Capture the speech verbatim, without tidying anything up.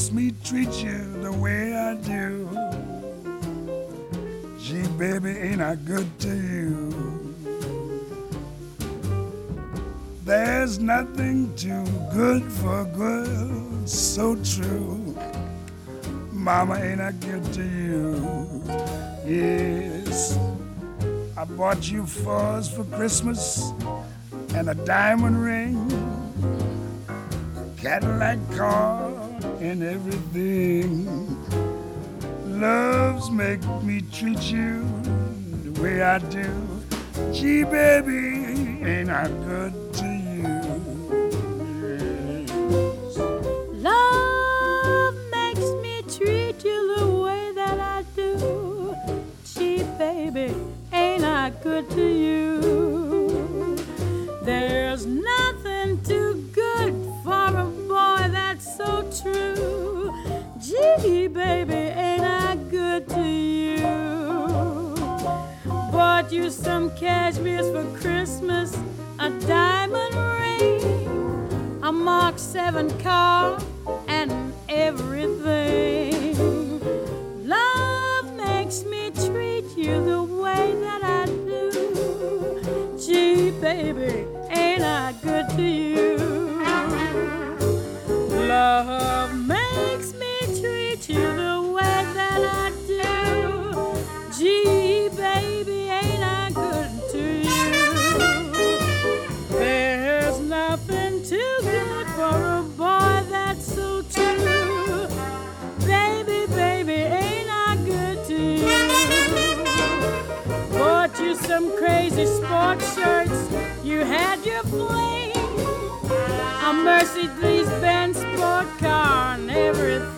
makes me treat you the way I do. Gee, baby, ain't I good to you? There's nothing too good for good, so true. Mama, ain't I good to you? Yes, I bought you furs for Christmas and a diamond ring, Cadillac car and everything. Loves make me treat you the way I do. Gee, baby, ain't I good to you? Yes. Love makes me treat you the way that I do. Gee, baby, ain't I good to you? There's nothing too good for a boy that's so true. Gee, baby, ain't I good to you? Bought you some cashmere's for Christmas, a diamond ring, a Mark seven car, and everything. Love makes me treat you the way that I do. Gee, baby, ain't I good to you? Love makes me treat you the way that I do. Gee, baby, ain't I good to you? There's nothing too good for a boy that's so true. Baby, baby, ain't I good to you? Bought you some crazy sports shirts, you had your fling, a Mercedes-Benz sport car and everything.